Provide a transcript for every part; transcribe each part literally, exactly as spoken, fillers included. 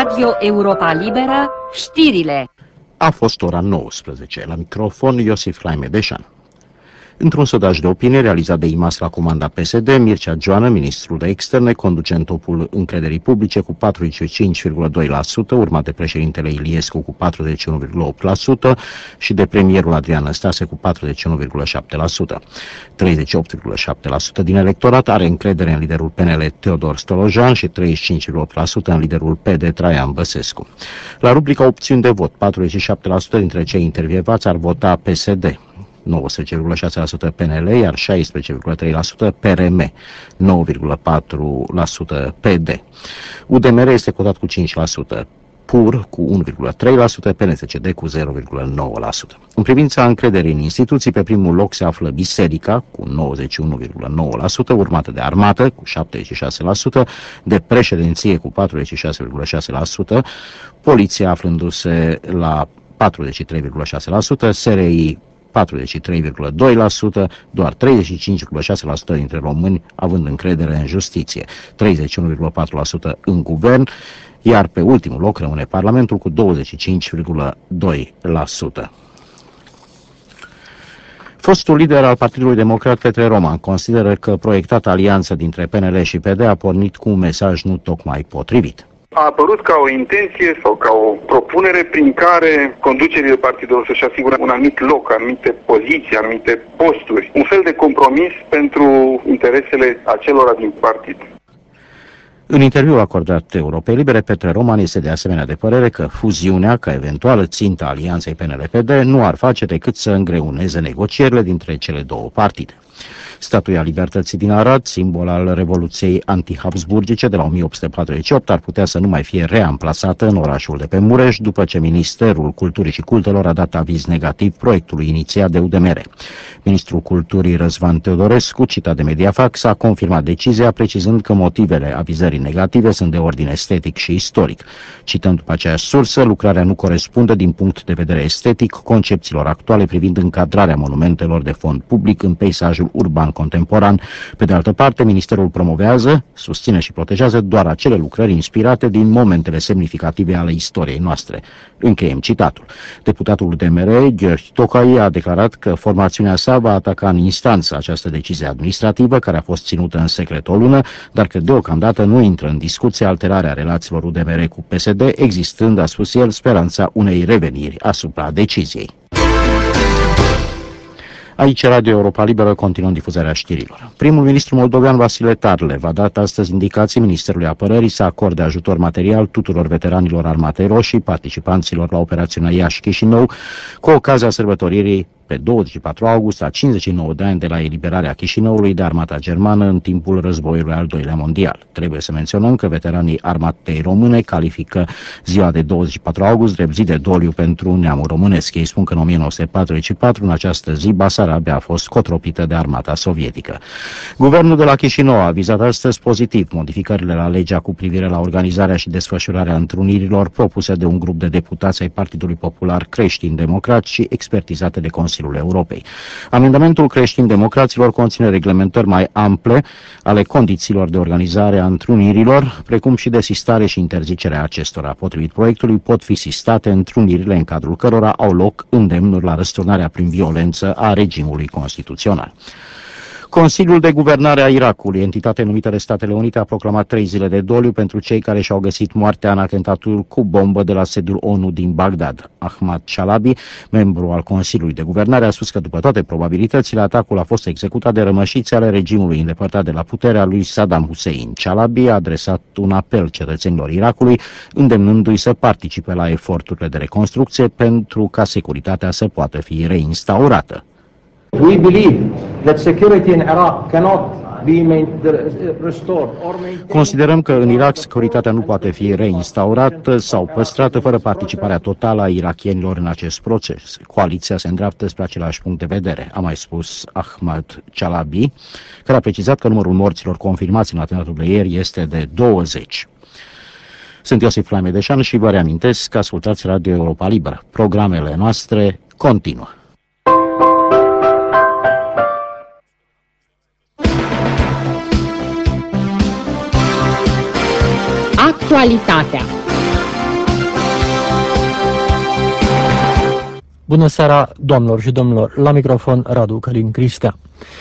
Radio Europa Liberă, știrile. A fost ora nouăsprezece. La microfon Iosif Laime-Beșan. Într-un sondaj de opinie realizat de I M A S la comanda P S D, Mircea Joană, ministrul de externe, conduce în topul încrederii publice cu patruzeci și cinci virgulă doi la sută, urmat de președintele Iliescu cu patruzeci și unu virgulă opt la sută și de premierul Adrian Năstase cu patruzeci și unu virgulă șapte la sută. treizeci și opt virgulă șapte la sută din electorat are încredere în liderul P N L Teodor Stolojan și treizeci și cinci virgulă opt la sută în liderul P D Traian Băsescu. La rubrica opțiuni de vot, patruzeci și șapte la sută dintre cei intervievați ar vota P S D, nouăsprezece virgulă șase la sută P N L, iar șaisprezece virgulă trei la sută P R M, nouă virgulă patru la sută P D. U D M R este cotat cu cinci la sută, P U R cu unu virgulă trei la sută, P N S C D cu zero virgulă nouă la sută. În privința încrederii în instituții, pe primul loc se află Biserica cu nouăzeci și unu virgulă nouă la sută, urmată de Armată cu șaptezeci și șase la sută, de Președinție cu patruzeci și șase virgulă șase la sută, Poliția aflându-se la patruzeci și trei virgulă șase la sută, S R I patruzeci și trei virgulă doi la sută, doar treizeci și cinci virgulă șase la sută dintre români având încredere în justiție, treizeci și unu virgulă patru la sută în guvern, iar pe ultimul loc rămâne Parlamentul cu douăzeci și cinci virgulă doi la sută. Fostul lider al Partidului Democrat, Petre Roman, consideră că proiectata alianță dintre P N L și P D a pornit cu un mesaj nu tocmai potrivit. A apărut ca o intenție sau ca o propunere prin care conducerile partidelor să-și asigure un anumit loc, anumite poziții, anumite posturi, un fel de compromis pentru interesele acelora din partid. În interviul acordat Europei Libere, Petre Roman este de asemenea de părere că fuziunea, ca eventuală țintă a alianței P N L P D, nu ar face decât să îngreuneze negocierile dintre cele două partide. Statuia Libertății din Arad, simbol al Revoluției anti-habsburgice de la o mie opt sute patruzeci și opt, ar putea să nu mai fie reamplasată în orașul de pe Mureș, după ce Ministerul Culturii și Cultelor a dat aviz negativ proiectului inițiat de U D M R. Ministrul Culturii Răzvan Teodorescu, citat de Mediafax, a confirmat decizia, precizând că motivele avizării negative sunt de ordin estetic și istoric. Citând după aceeași sursă, lucrarea nu corespunde din punct de vedere estetic concepțiilor actuale privind încadrarea monumentelor de fond public în peisajul urban contemporan. Pe de altă parte, Ministerul promovează, susține și protejează doar acele lucrări inspirate din momentele semnificative ale istoriei noastre. Încheiem citatul. Deputatul U D M R, György Tocai, a declarat că formațiunea sa va ataca în instanță această decizie administrativă, care a fost ținută în secret o lună, dar că deocamdată nu intră în discuție alterarea relațiilor U D M R cu P S D, existând, a spus el, speranța unei reveniri asupra deciziei. Aici, Radio Europa Liberă, continuăm difuzarea știrilor. Primul ministru moldovean Vasile Tarlev a dat astăzi indicații Ministerului Apărării să acorde ajutor material tuturor veteranilor Armatei Roșii, participanților la operațiunea Iași-Chișinău, cu ocazia sărbătoririi pe douăzeci și patru august, a cincizeci și nouă de ani de la eliberarea Chișinăului de armata germană în timpul războiului al doilea mondial. Trebuie să menționăm că veteranii armatei române califică ziua de douăzeci și patru august drept zi de doliu pentru neamul românesc. Ei spun că în o mie nouă sute patruzeci și patru, în această zi, Basarabia a fost cotropită de armata sovietică. Guvernul de la Chișinău a avizat astăzi pozitiv modificările la legea cu privire la organizarea și desfășurarea întrunirilor propuse de un grup de deputați ai Partidului Popular Creștin-Democrat și expertizate de Consiliul Europei. Amendamentul creștin-democraților conține reglementări mai ample ale condițiilor de organizare a întrunirilor, precum și de sistare și interzicerea acestora. Potrivit proiectului, pot fi sistate întrunirile în cadrul cărora au loc îndemnuri la răsturnarea prin violență a regimului constituțional. Consiliul de Guvernare a Irakului, entitate numită de Statele Unite, a proclamat trei zile de doliu pentru cei care și-au găsit moartea în atentatul cu bombă de la sediul ONU din Bagdad. Ahmad Chalabi, membru al Consiliului de Guvernare, a spus că după toate probabilitățile, atacul a fost executat de rămășițe ale regimului îndepărtat de la puterea lui Saddam Hussein. Chalabi a adresat un apel cetățenilor Irakului, îndemnându-i să participe la eforturile de reconstrucție pentru ca securitatea să poată fi reinstaurată. We believe that security in Iraq cannot be restored or maintained. Considerăm că în Irak securitatea nu poate fi reinstaurată sau păstrată fără participarea totală a irakienilor în acest proces. Coaliția se îndreaptă spre același punct de vedere, a mai spus Ahmad Chalabi, care a precizat că numărul morților confirmați în atentatul de ieri este de douăzeci. Sunt Iosif Laime-Beșan și vă reamintesc că ascultați Radio Europa Liberă. Programele noastre continuă. Actualitatea. Bună seara, doamnelor și domnilor, la microfon Radu Călin Cristea.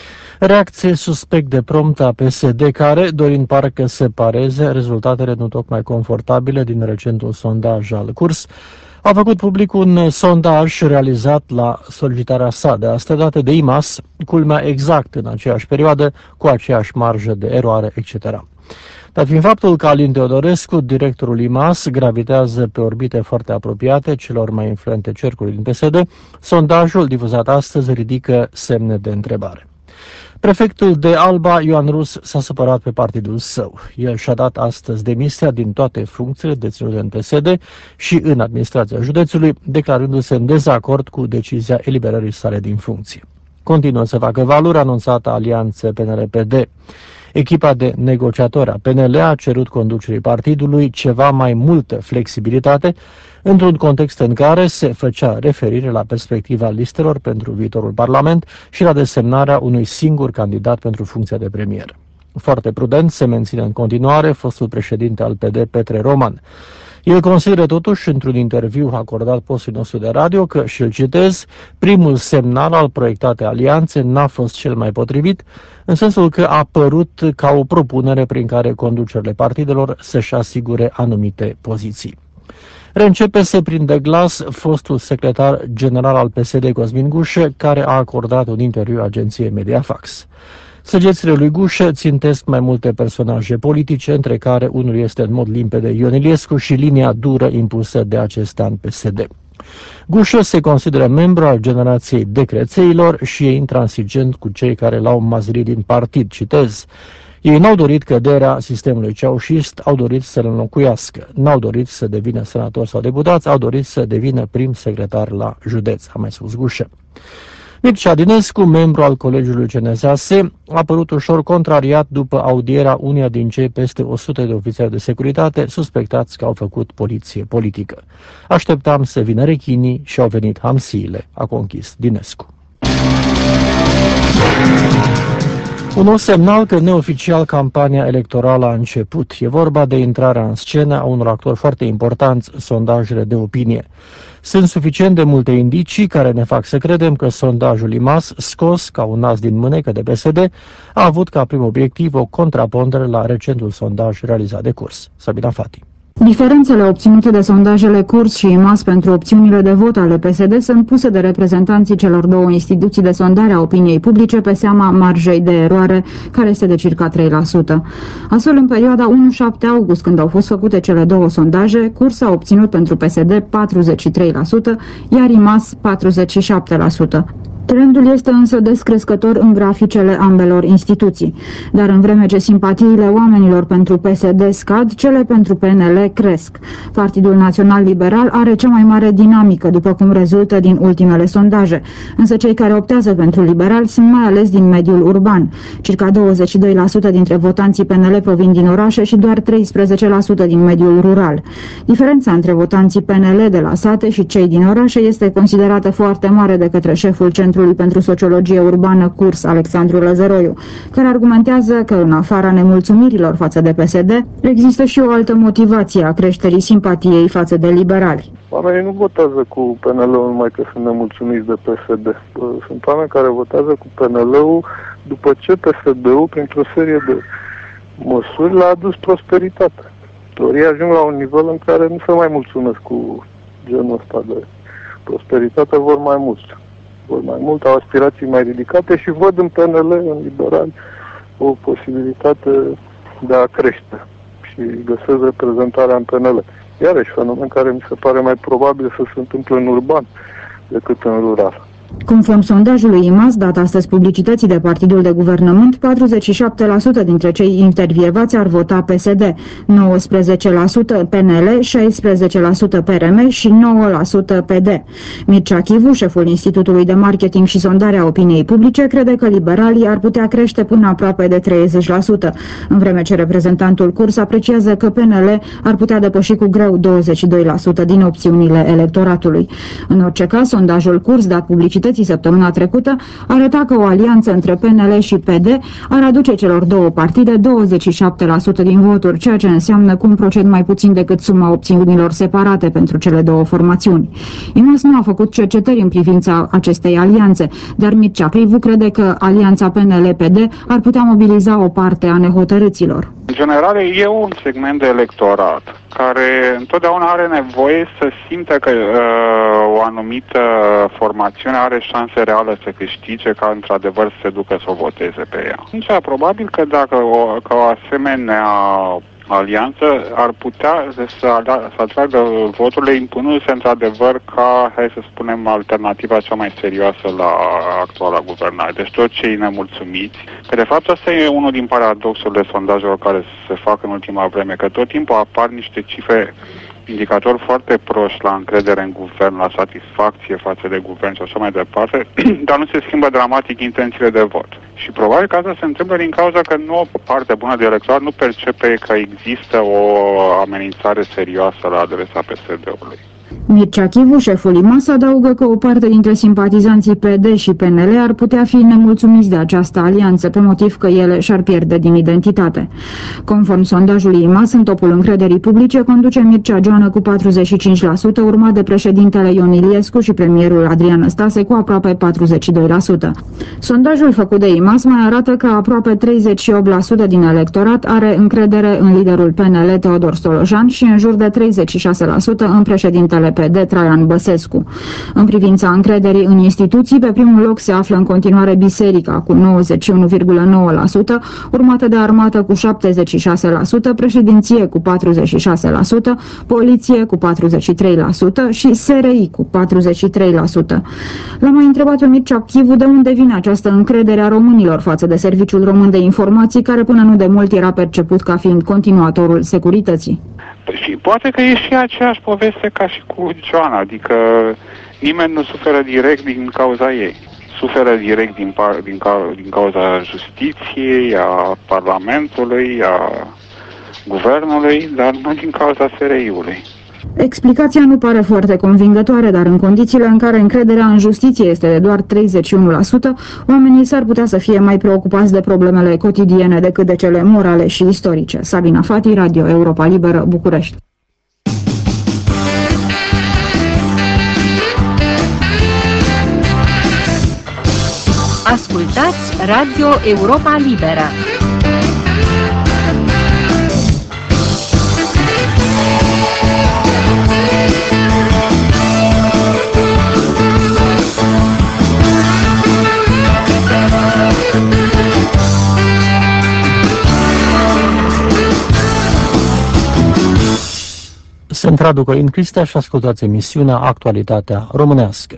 Reacție suspect de promptă a P S D care, dorind parcă să pareze rezultatele nu tocmai confortabile din recentul sondaj al Curs, a făcut public un sondaj realizat la solicitarea sa, de asta dată de I M A S, culmea exact în aceeași perioadă, cu aceeași marjă de eroare, et cetera. Dar fiind faptul că Alin Teodorescu, directorul I M A S, gravitează pe orbite foarte apropiate celor mai influente cercuri din P S D, sondajul difuzat astăzi ridică semne de întrebare. Prefectul de Alba, Ioan Rus, s-a supărat pe partidul său. El și-a dat astăzi demisia din toate funcțiile deținute în P S D și în administrația județului, declarându-se în dezacord cu decizia eliberării sale din funcție. Continuă să facă valuri anunțată alianță P N L P D. Echipa de negociatori a P N L a cerut conducerii partidului ceva mai multă flexibilitate, într-un context în care se făcea referire la perspectiva listelor pentru viitorul Parlament și la desemnarea unui singur candidat pentru funcția de premier. Foarte prudent se menține în continuare fostul președinte al P D, Petre Roman. El consideră totuși, într-un interviu acordat postului nostru de radio, că, și îl citez, primul semnal al proiectatei alianțe n-a fost cel mai potrivit, în sensul că a părut ca o propunere prin care conducerile partidelor să-și asigure anumite poziții. Reîncepe să prinde glas fostul secretar general al P S D, Cosmin Gușă, care a acordat un interviu agenției Mediafax. Săgețile lui Gușă țintesc mai multe personaje politice, între care unul este în mod limpede Ion Iliescu și linia dură impusă de acesta în P S D. Gușă se consideră membru al generației decrețeilor și e intransigent cu cei care l-au mazărit din partid, citez. Ei n-au dorit căderea sistemului ceaușist, au dorit să-l înlocuiască. N-au dorit să devină senator sau deputați, au dorit să devină prim secretar la județ, a mai spus Gușă. Mircea Dinescu, membru al Colegiului C N S A S, a apărut ușor contrariat după audierea uneia din cei peste o sută de ofițeri de securitate suspectați că au făcut poliție politică. Așteptam să vină rechinii și au venit hamsiile, a conchis Dinescu. Un nou semnal că neoficial campania electorală a început. E vorba de intrarea în scenă a unor actori foarte importanți, sondajele de opinie. Sunt suficient de multe indicii care ne fac să credem că sondajul I M A S, scos ca un as din mânecă de P S D, a avut ca prim obiectiv o contrapondere la recentul sondaj realizat de Curs. Sabina Fati. Diferențele obținute de sondajele Curs și I M A S pentru opțiunile de vot ale P S D sunt puse de reprezentanții celor două instituții de sondare a opiniei publice pe seama marjei de eroare, care este de circa trei la sută. Astfel, în perioada unu șapte august, când au fost făcute cele două sondaje, Curs a obținut pentru P S D patruzeci și trei la sută, iar I M A S patruzeci și șapte la sută. Trendul este însă descrescător în graficele ambelor instituții, dar în vreme ce simpatiile oamenilor pentru P S D scad, cele pentru P N L cresc. Partidul Național Liberal are cea mai mare dinamică, după cum rezultă din ultimele sondaje, însă cei care optează pentru liberali sunt mai ales din mediul urban. Circa douăzeci și doi la sută dintre votanții P N L provin din orașe și doar treisprezece la sută din mediul rural. Diferența între votanții P N L de la sate și cei din orașe este considerată foarte mare de către șeful Centrului pentru Sociologie Urbană Curs, Alexandru Lăzăroiu, care argumentează că în afara nemulțumirilor față de P S D, există și o altă motivație a creșterii simpatiei față de liberali. Oamenii nu votează cu P N L-ul numai că sunt nemulțumiți de P S D. Sunt oameni care votează cu P N L-ul după ce P S D-ul, printr-o serie de măsuri, l-a adus prosperitate. Ei ajung la un nivel în care nu se mai mulțumesc cu genul ăsta de prosperitate, vor mai mult. Vor mai mult, au aspirații mai ridicate și văd în P N L, în liberali, o posibilitate de a crește și găsesc reprezentarea în P N L. Iarăși, fenomen care mi se pare mai probabil să se întâmple în urban decât în rural. Conform sondajului I M A S, dat astăzi publicității de partidul de guvernământ, patruzeci și șapte la sută dintre cei intervievați ar vota P S D, nouăsprezece la sută P N L, șaisprezece la sută P R M și nouă la sută P D. Mircea Chivu, șeful Institutului de Marketing și Sondare a Opiniei Publice, crede că liberalii ar putea crește până aproape de treizeci la sută, în vreme ce reprezentantul Curs apreciază că P N L ar putea depăși cu greu douăzeci și doi la sută din opțiunile electoratului. În orice caz, sondajul Curs, dat publicitate Societății săptămâna trecută arăta că o alianță între P N L și P D ar aduce celor două partide douăzeci și șapte la sută din voturi, ceea ce înseamnă cu un procent mai puțin decât suma opțiunilor separate pentru cele două formațiuni. IMAS nu a făcut cercetări în privința acestei alianțe, dar Mircea Crivu crede că alianța P N L P D ar putea mobiliza o parte a nehotărâților. În general, e un segment de electorat care întotdeauna are nevoie să simte că uh, o anumită formațiune are șanse reale să câștige, ca într-adevăr să se ducă să o voteze pe ea. Atunci, probabil că dacă o, că o asemenea alianță ar putea să, să atragă voturile, impunându-se într-adevăr ca, hai să spunem, alternativa cea mai serioasă la actuala guvernare. Deci toți cei nemulțumiți, că de fapt asta e unul din paradoxurile sondajelor care se fac în ultima vreme, că tot timpul apar niște cifre, indicatori foarte proști la încredere în guvern, la satisfacție față de guvern și așa mai departe, dar nu se schimbă dramatic intențiile de vot. Și probabil că asta se întâmplă din cauza că nu o parte bună de electorat nu percepe că există o amenințare serioasă la adresa P S D-ului. Mircea Crivu, șeful IMAS, adaugă că o parte dintre simpatizanții P D și P N L ar putea fi nemulțumiți de această alianță, pe motiv că ele și-ar pierde din identitate. Conform sondajului IMAS, în topul încrederii publice conduce Mircea Joană cu patruzeci și cinci la sută, urmat de președintele Ion Iliescu și premierul Adrian Năstase cu aproape patruzeci și doi la sută. Sondajul făcut de IMAS mai arată că aproape treizeci și opt la sută din electorat are încredere în liderul P N L Teodor Stolojan și în jur de treizeci și șase la sută în președintele P D Traian Băsescu. În privința încrederii în instituții, pe primul loc se află în continuare Biserica cu nouăzeci și unu virgulă nouă la sută, urmată de Armată cu șaptezeci și șase la sută, Președinție cu patruzeci și șase la sută, Poliție cu patruzeci și trei la sută și S R I cu patruzeci și trei la sută. L-am mai întrebat pe Mircea Crivu de unde vine această încredere a românilor față de Serviciul Român de Informații, care până nu de mult era perceput ca fiind continuatorul securității. Și poate că e și aceeași poveste ca și cu Joana, adică nimeni nu suferă direct din cauza ei. Suferă direct din, din, din cauza justiției, a Parlamentului, a guvernului, dar nu din cauza S R I-ului. Explicația nu pare foarte convingătoare, dar în condițiile în care încrederea în justiție este de doar treizeci și unu la sută, oamenii s-ar putea să fie mai preocupați de problemele cotidiene decât de cele morale și istorice. Sabina Fati, Radio Europa Liberă, București. Ascultați Radio Europa Liberă. Sunt Radu Călin Cristea și ascultați emisiunea Actualitatea Românească.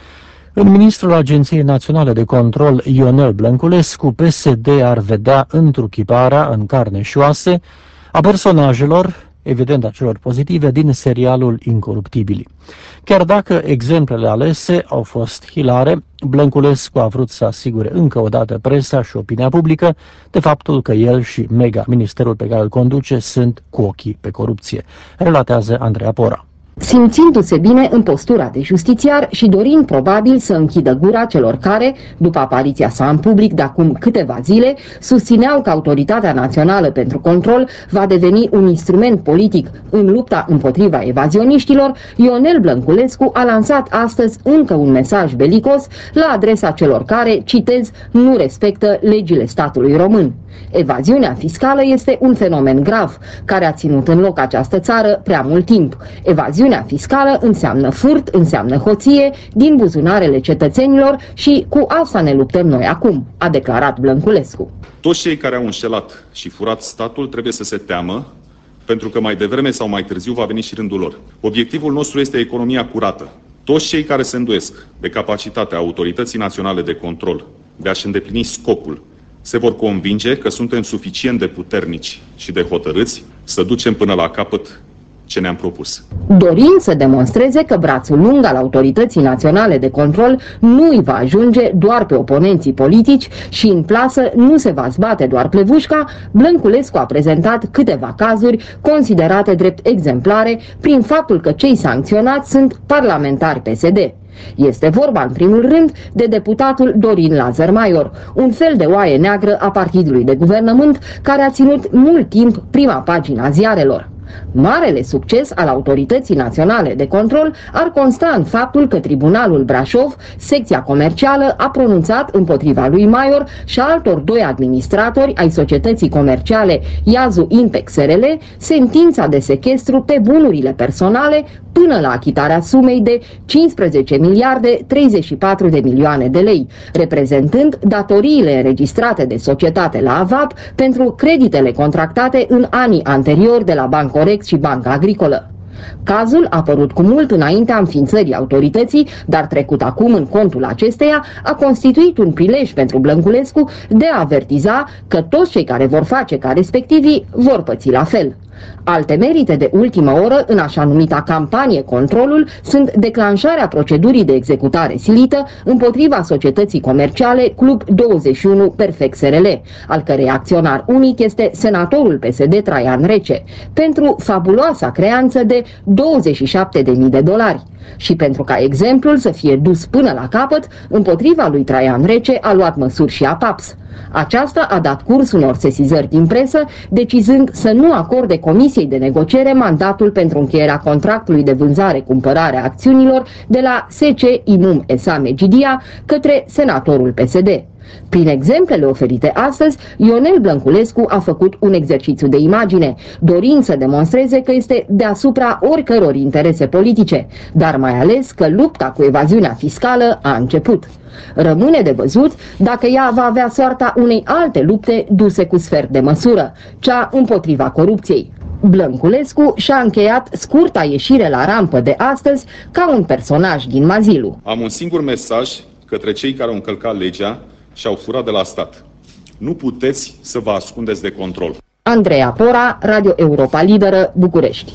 În ministrul Agenției Naționale de Control, Ionel Blănculescu, P S D ar vedea întruchiparea în carne și oase a personajelor, evident a celor pozitive, din serialul Incoruptibili. Chiar dacă exemplele alese au fost hilare, Blănculescu a vrut să asigure încă o dată presa și opinia publică de faptul că el și mega ministerul pe care îl conduce sunt cu ochii pe corupție, relatează Andreea Pora. Simțindu-se bine în postura de justițiar și dorind probabil să închidă gura celor care, după apariția sa în public de acum câteva zile, susțineau că Autoritatea Națională pentru Control va deveni un instrument politic în lupta împotriva evazioniștilor, Ionel Blănculescu a lansat astăzi încă un mesaj belicos la adresa celor care, citez, nu respectă legile statului român. Evaziunea fiscală este un fenomen grav, care a ținut în loc această țară prea mult timp. Evaziunea fiscală înseamnă furt, înseamnă hoție din buzunarele cetățenilor și cu asta ne luptăm noi acum, a declarat Blănculescu. Toți cei care au înșelat și furat statul trebuie să se teamă, pentru că mai devreme sau mai târziu va veni și rândul lor. Obiectivul nostru este economia curată. Toți cei care se îndoiesc de capacitatea Autorității Naționale de Control de a-și îndeplini scopul se vor convinge că suntem suficient de puternici și de hotărâți să ducem până la capăt ce ne-am propus. Dorind să demonstreze că brațul lung al Autorității Naționale de Control nu îi va ajunge doar pe oponenții politici și în plasă nu se va zbate doar plevușca, Blănculescu a prezentat câteva cazuri considerate drept exemplare prin faptul că cei sancționați sunt parlamentari P S D. Este vorba, în primul rând, de deputatul Dorin Lazar Maior, un fel de oaie neagră a partidului de guvernământ care a ținut mult timp prima pagina ziarelor. Marele succes al Autorității Naționale de Control ar consta în faptul că Tribunalul Brașov, secția comercială, a pronunțat împotriva lui Maior și a altor doi administratori ai societății comerciale Iazu Impex S R L sentința de sechestru pe bunurile personale până la achitarea sumei de cincisprezece miliarde treizeci și patru de milioane de lei, reprezentând datoriile înregistrate de societate la AVAP pentru creditele contractate în anii anteriori de la Bancorex și Banca Agricolă. Cazul, apărut cu mult înaintea înființării autorității, dar trecut acum în contul acesteia, a constituit un prilej pentru Blănculescu de a avertiza că toți cei care vor face ca respectivii vor păți la fel. Alte merite de ultimă oră în așa numita campanie Controlul sunt declanșarea procedurii de executare silită împotriva societății comerciale Club douăzeci și unu Perfect S R L, al cărei acționar unic este senatorul P S D Traian Rece, pentru fabuloasa creanță de douăzeci și șapte de mii de dolari. Și pentru ca exemplul să fie dus până la capăt, împotriva lui Traian Rece a luat măsuri și APAPS. Aceasta a dat curs unor sesizări din presă, decizând să nu acorde Comisiei de Negociere mandatul pentru încheierea contractului de vânzare-cumpărare a acțiunilor de la S C Imum Esa Megidia către senatorul P S D. Prin exemplele oferite astăzi, Ionel Blănculescu a făcut un exercițiu de imagine, dorind să demonstreze că este deasupra oricăror interese politice, dar mai ales că lupta cu evaziunea fiscală a început. Rămâne de văzut dacă ea va avea soarta unei alte lupte duse cu sfert de măsură, cea împotriva corupției. Blănculescu și-a încheiat scurta ieșire la rampă de astăzi ca un personaj din Mazilu. Am un singur mesaj către cei care au încălcat legea și au furat de la stat. Nu puteți să vă ascundeți de control. Andreea Pora, Radio Europa Liberă, București.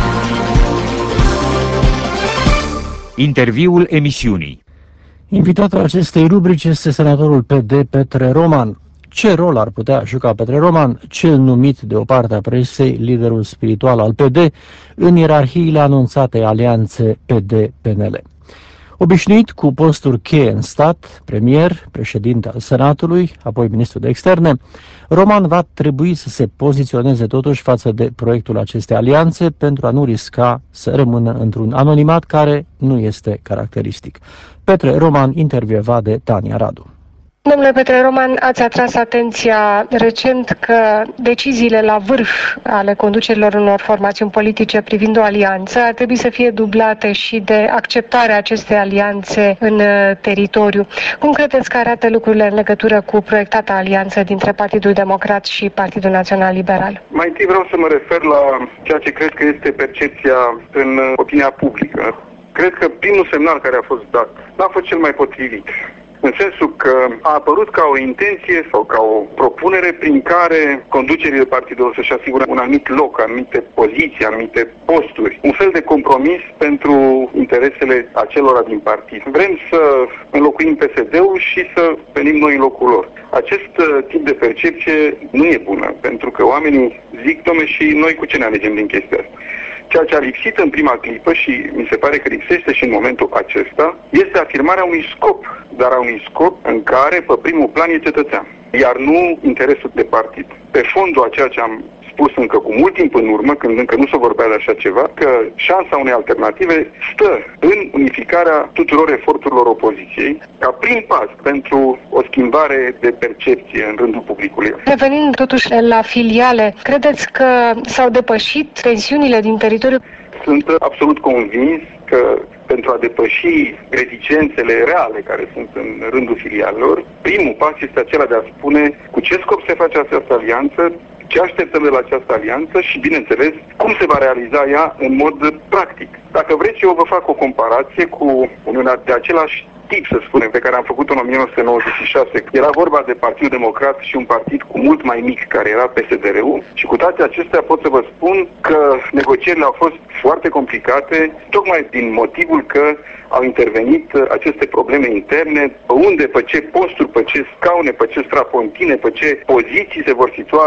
Interviul emisiunii. Invitatul acestei rubrici este senatorul P D Petre Roman. Ce rol ar putea juca Petre Roman, cel numit de o parte a presei liderul spiritual al P D, în ierarhiile anunțatei alianțe P D P N L? Obișnuit cu posturi cheie în stat, premier, președinte al Senatului, apoi ministru de externe, Roman va trebui să se poziționeze totuși față de proiectul acestei alianțe pentru a nu risca să rămână într-un anonimat care nu este caracteristic. Petre Roman, intervievat de Tania Radu. Domnule Petre Roman, ați atras atenția recent că deciziile la vârf ale conducerilor unor formațiuni politice privind o alianță ar trebui să fie dublate și de acceptarea acestei alianțe în teritoriu. Cum credeți că arată lucrurile în legătură cu proiectata alianță dintre Partidul Democrat și Partidul Național Liberal? Mai întâi vreau să mă refer la ceea ce cred că este percepția în opinia publică. Cred că primul semnal care a fost dat n-a fost cel mai potrivit. În sensul că a apărut ca o intenție sau ca o propunere prin care conducerile partidelor să-și asigure un anumit loc, anumite poziții, anumite posturi, un fel de compromis pentru interesele acelora din partid. Vrem să înlocuim P S D-ul și să venim noi în locul lor. Acest tip de percepție nu e bună, pentru că oamenii zic, dom'le, și noi cu ce ne alegem din chestia asta? Ceea ce a lipsit în prima clipă și mi se pare că lipsește și în momentul acesta este afirmarea unui scop, dar a unui scop în care pe primul plan e cetățean, iar nu interesul de partid. Pe fondul a ceea ce am spus încă cu mult timp în urmă, când încă nu se vorbea de așa ceva, că șansa unei alternative stă în unificarea tuturor eforturilor opoziției, ca prim pas pentru o schimbare de percepție în rândul publicului. Revenind totuși la filiale, credeți că s-au depășit tensiunile din teritoriu? Sunt absolut convins că pentru a depăși reticențele reale care sunt în rândul filialelor, primul pas este acela de a spune cu ce scop se face această alianță, ce așteptăm de la această alianță și, bineînțeles, cum se va realiza ea în mod practic. Dacă vreți, eu vă fac o comparație cu Uniunea de același tip, să spunem, pe care am făcut-o în o mie nouă sute nouăzeci și șase. Era vorba de Partidul Democrat și un partid cu mult mai mic, care era P S D R-ul, și cu toate acestea pot să vă spun că negocierile au fost foarte complicate, tocmai din motivul că au intervenit aceste probleme interne, pe unde, pe ce posturi, pe ce scaune, pe ce strapontine, pe ce poziții se vor situa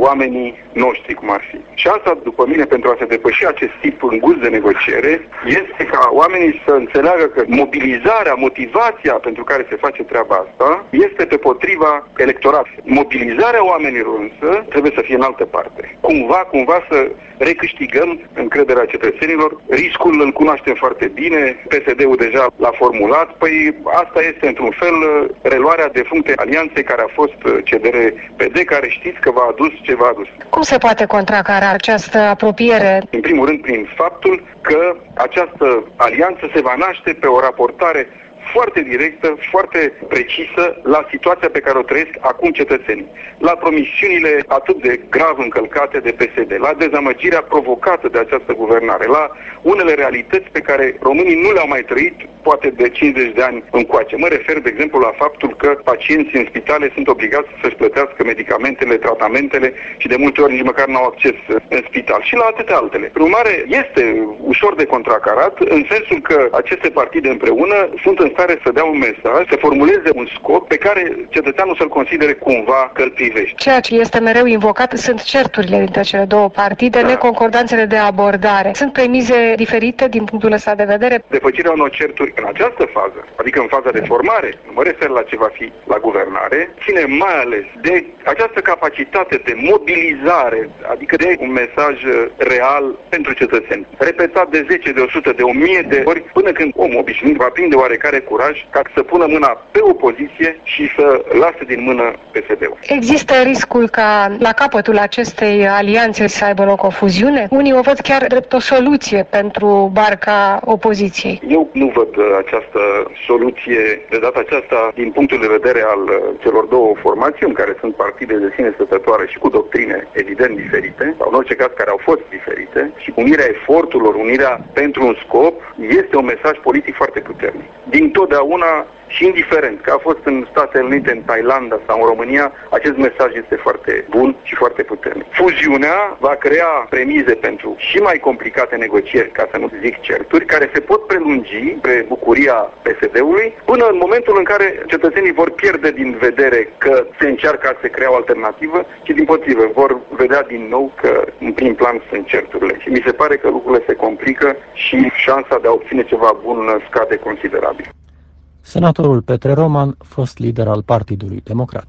oamenii noștri, cum ar fi. Și asta, după mine, pentru a se depăși acest tip îngust de negociere, este ca oamenii să înțeleagă că mobilizarea, motivația pentru care se face treaba asta, este pe potriva electoratului. Mobilizarea oamenilor însă trebuie să fie în altă parte. Cumva, cumva să recâștigăm încrederea cetățenilor. Riscul îl cunoaștem foarte bine, P S D-ul deja l-a formulat. Păi asta este, într-un fel, reluarea defunctei alianțe care a fost C D R P D, care știți că v-a adus ce v-a adus. Cum se poate contracara această apropiere? În primul rând, prin faptul că această alianță se va naște pe o raportare foarte directă, foarte precisă la situația pe care o trăiesc acum cetățenii, la promisiunile atât de grav încălcate de P S D, la dezamăgirea provocată de această guvernare, la unele realități pe care românii nu le-au mai trăit poate de cincizeci de ani încoace. Mă refer, de exemplu, la faptul că pacienții în spitale sunt obligați să-și plătească medicamentele, tratamentele și de multe ori nici măcar n-au acces în spital și la atâtea altele. Prin urmare, este ușor de contracarat în sensul că aceste partide împreună sunt în stare să dea un mesaj, să formuleze un scop pe care cetățeanul să-l considere cumva că îl privește. Ceea ce este mereu invocat sunt certurile dintre cele două partide, da. Neconcordanțele de abordare. Sunt premize diferite din punctul ăsta de vedere? Depășirea unor certuri în această fază, adică în faza de formare, nu mă refer la ce va fi la guvernare, ține mai ales de această capacitate de mobilizare, adică de un mesaj real pentru cetățeni. Repetat de zece, de o sută, de o mie de ori, până când omul obișnuit va prinde oarecare curaj ca să pună mâna pe opoziție și să lase din mână P S D-ul. Există riscul ca la capătul acestei alianțe să aibă loc o fuziune? Unii o văd chiar drept o soluție pentru barca opoziției. Eu nu văd această soluție de data aceasta din punctul de vedere al celor două formațiuni, care sunt partide de sine stătătoare și cu doctrine evident diferite, sau în orice caz care au fost diferite, și unirea eforturilor, unirea pentru un scop, este un mesaj politic foarte puternic. Din totdeauna și indiferent că a fost în Statele Unite, în Thailanda sau în România, acest mesaj este foarte bun și foarte puternic. Fuziunea va crea premize pentru și mai complicate negocieri, ca să nu zic certuri, care se pot prelungi pe bucuria P S D-ului până în momentul în care cetățenii vor pierde din vedere că se încearcă să se crea o alternativă, ci din potrivă vor vedea din nou că în prim plan sunt certurile. Și mi se pare că lucrurile se complică și șansa de a obține ceva bun scade considerabil. Senatorul Petre Roman, fost lider al Partidului Democrat.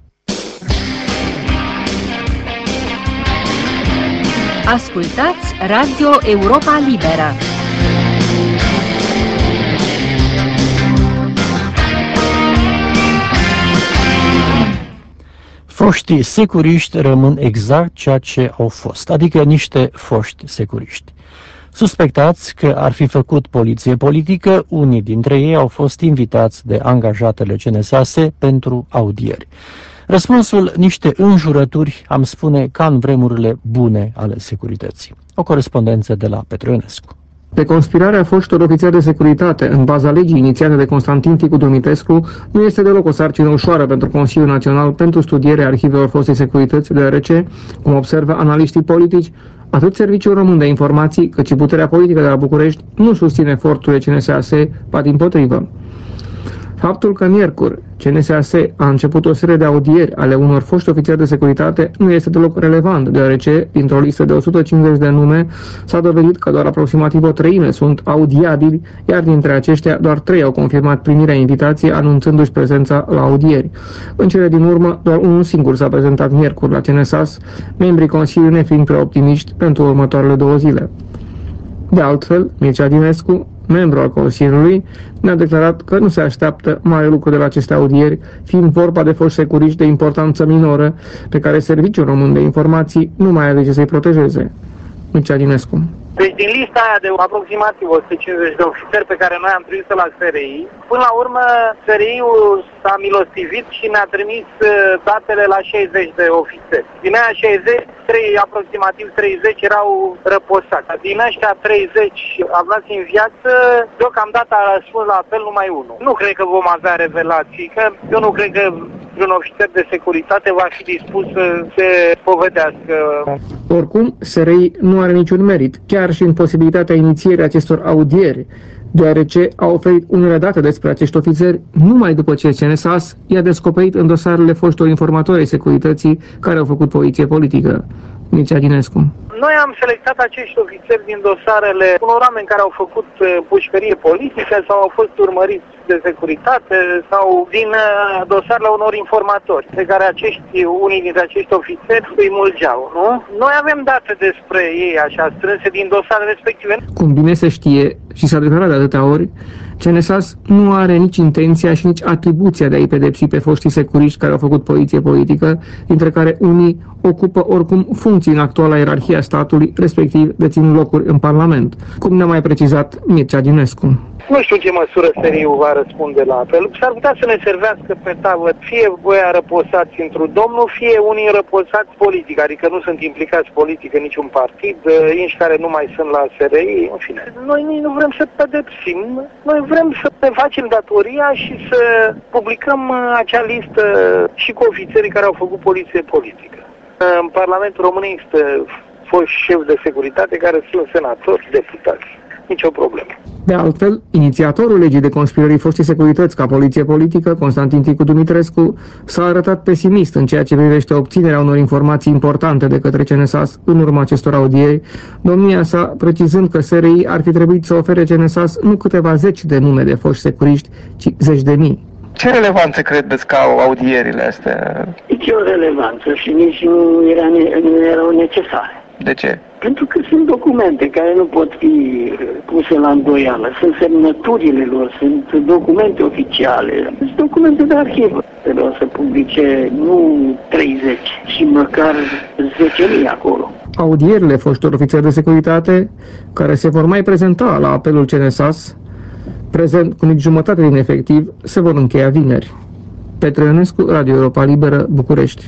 Ascultați Radio Europa Liberă. Foștii securiști rămân exact ceea ce au fost, adică niște foști securiști. Suspectați că ar fi făcut poliție politică, unii dintre ei au fost invitați de angajatele C N S A S pentru audieri. Răspunsul, niște înjurături, am spune, ca în vremurile bune ale securității. O corespondență de la Petru Ionescu. De conspirarea foștilor ofițeri de securitate în baza legii inițiate de Constantin Ticu Dumitrescu nu este deloc o sarcină ușoară pentru Consiliul Național pentru studierea arhivelor fostei securități, deoarece, cum observă analiștii politici, atât Serviciul Român de Informații, cât și puterea politică de la București nu susține eforturile C N S A S, ba dimpotrivă. Faptul că miercuri C N S A S a început o serie de audieri ale unor foști ofițeri de securitate nu este deloc relevant, deoarece, dintr-o listă de o sută cincizeci de nume, s-a dovedit că doar aproximativ o treime sunt audiabili, iar dintre aceștia doar trei au confirmat primirea invitației, anunțându-și prezența la audieri. În cele din urmă, doar unul singur s-a prezentat miercuri la C N S A S, membrii Consiliului nefiind prea optimiști pentru următoarele două zile. De altfel, Mircea Dinescu, membru al Consiliului, ne-a declarat că nu se așteaptă mare lucru de la aceste audieri, fiind vorba de foști securiști de importanță minoră, pe care Serviciul Român de Informații nu mai are de ce să-i protejeze. Mircea Dinescu. Deci din lista aia de aproximativ o sută cincizeci de ofițeri pe care noi am trimis la S R I, până la urmă S R I-ul s-a milostivit și ne-a trimis datele la șaizeci de ofițeri. Din aia șaizeci, trei, aproximativ treizeci erau răposați. Din ăștia treizeci aflați în viață, deocamdată a răspuns la apel numai unul. Nu cred că vom avea revelații, că eu nu cred că un ofițer de securitate va fi dispus să se povedească. Oricum, S R I nu are niciun merit, chiar și în posibilitatea inițierii acestor audieri, deoarece a oferit unele date despre acești ofițeri numai după ce C N S A S i-a descoperit în dosarele foștilor informatori ai securității care au făcut poliție politică. Mircea Dinescu. Noi am selectat acești ofițeri din dosarele unor oameni care au făcut pușcărie politică sau au fost urmăriți de securitate sau din dosarele unor informatori pe care acești, unii dintre acești ofițeri îi mulgeau, nu? Noi avem date despre ei așa strânse din dosarele respective. Cum bine se știe și s-a declarat de atâtea ori, C N S A S nu are nici intenția și nici atribuția de a-i pedepsi pe foștii securiști care au făcut poliție politică, dintre care unii ocupă oricum funcții în actuala ierarhie a statului, respectiv dețin locuri în Parlament, cum ne-a mai precizat Mircea Dinescu. Nu știu în ce măsură S R I-ul va răspunde la apel. S-ar putea să ne servească pe tavă fie voi răposați într-un domnul, fie unii răposați politic, adică nu sunt implicați politic în niciun partid, inși care nu mai sunt la S R I, în fine. Noi nu vrem să pedepsim, noi vrem să ne facem datoria și să publicăm acea listă și cu ofițerii care au făcut poliție politică. În Parlamentul Român există foști șefi de securitate care sunt senatori, deputați. Nicio problemă. De altfel, inițiatorul legii de conspirării foștii securități ca poliție politică, Constantin Ticu Dumitrescu, s-a arătat pesimist în ceea ce privește obținerea unor informații importante de către C N S A S în urma acestor audieri, domnia sa precizând că S R I ar fi trebuit să ofere C N S A S nu câteva zeci de nume de foști securiști, ci zeci de mii. Ce relevanță credeți că au audierile astea? Nici o relevanță și nici nu, era, nu erau necesare. De ce? Pentru că sunt documente care nu pot fi puse la îndoială. Sunt semnăturile lor, sunt documente oficiale, sunt documente de arhivă. Trebuie să publice nu treizeci, ci măcar zece mii acolo. Audierile foștilor ofițeri de securitate, care se vor mai prezenta la apelul C N S A S, prezent cu nici jumătate din efectiv, se vor încheia vineri. Petre Ionescu, Radio Europa Liberă, București.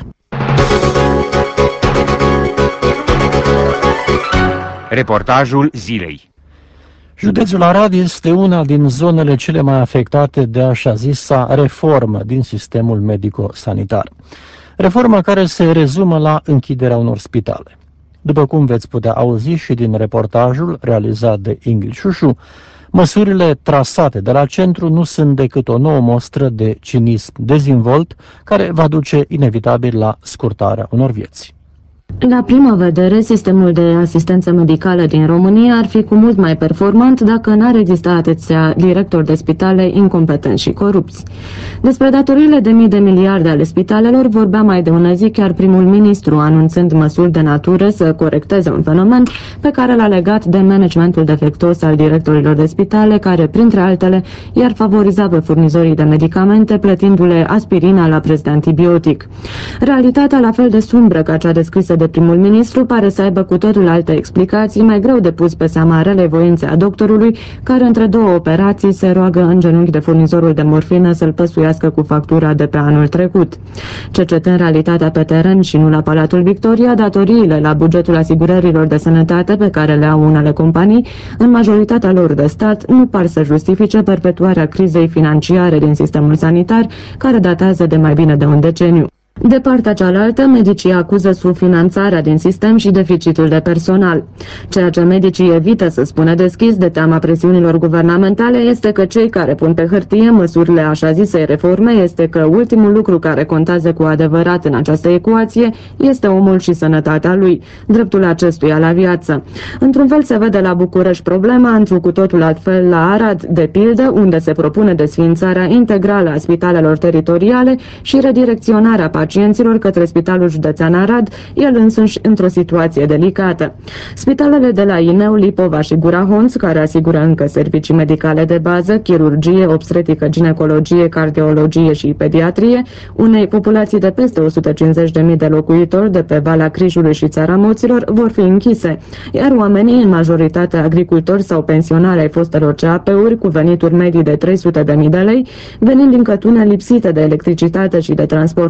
Reportajul zilei. Județul Arad este una din zonele cele mai afectate de așa zisa reformă din sistemul medico-sanitar. Reforma care se rezumă la închiderea unor spitale. După cum veți putea auzi și din reportajul realizat de Ingrid Șușu, măsurile trasate de la centru nu sunt decât o nouă mostră de cinism dezvolt care va duce inevitabil la scurtarea unor vieți. La prima vedere, sistemul de asistență medicală din România ar fi cu mult mai performant dacă n-ar exista atâția directori de spitale incompetenți și corupți. Despre datoriile de mii de miliarde ale spitalelor vorbea mai de ună zi chiar primul ministru, anunțând măsuri de natură să corecteze un fenomen pe care l-a legat de managementul defectuos al directorilor de spitale, care, printre altele, i-ar favoriza pe furnizorii de medicamente, plătindu-le aspirina la preț de antibiotic. Realitatea, la fel de sumbră ca cea descrisă de primul ministru, pare să aibă cu totul alte explicații, mai greu de pus pe seama relei voințe a doctorului, care între două operații se roagă în genunchi de furnizorul de morfină să-l păsuiască cu factura de pe anul trecut. Cercetând realitatea pe teren și nu la Palatul Victoria, datoriile la bugetul asigurărilor de sănătate pe care le au unele companii, în majoritatea lor de stat, nu par să justifice perpetuarea crizei financiare din sistemul sanitar, care datează de mai bine de un deceniu. De partea cealaltă, medicii acuză subfinanțarea din sistem și deficitul de personal. Ceea ce medicii evită să spună deschis de teama presiunilor guvernamentale este că cei care pun pe hârtie măsurile așa zisei reforme este că ultimul lucru care contează cu adevărat în această ecuație este omul și sănătatea lui, dreptul acestuia la viață. Într-un fel se vede la București problema, într-un cu totul altfel la Arad, de pildă, unde se propune desființarea integrală a spitalelor teritoriale și redirecționarea pacienților pacienților către Spitalul Județean Arad, el însuși într-o situație delicată. Spitalele de la Ineu, Lipova și Gura Honț, care asigură încă servicii medicale de bază, chirurgie, obstetrică, ginecologie, cardiologie și pediatrie, unei populații de peste o sută cincizeci de mii de locuitori de pe Valea Crișului și Țara Moților, vor fi închise, iar oamenii, în majoritate agricultori sau pensionari ai fostelor C A P-uri, cu venituri medii de trei sute de mii de lei, venind din cătune lipsite de electricitate și de transport în comun,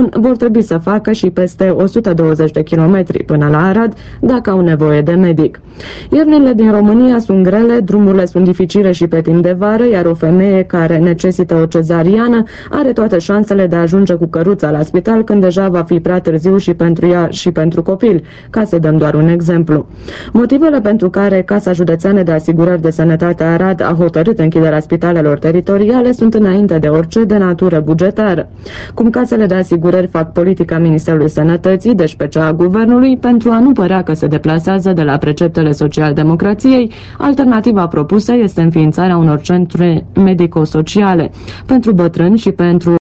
spun, vor trebui să facă și peste o sută douăzeci de kilometri până la Arad dacă au nevoie de medic. Iernile din România sunt grele, drumurile sunt dificile și pe timp de vară, iar o femeie care necesită o cezariană are toate șansele de a ajunge cu căruța la spital când deja va fi prea târziu și pentru ea și pentru copil, ca să dăm doar un exemplu. Motivele pentru care Casa Județeană de Asigurări de Sănătate Arad a hotărât închiderea spitalelor teritoriale sunt înainte de orice de natură bugetară. Cum casele de asigurări fac politica Ministerului Sănătății, deci pe cea a Guvernului, pentru a nu părea că se deplasează de la preceptele social-democrației, alternativa propusă este înființarea unor centre medico-sociale pentru bătrâni și pentru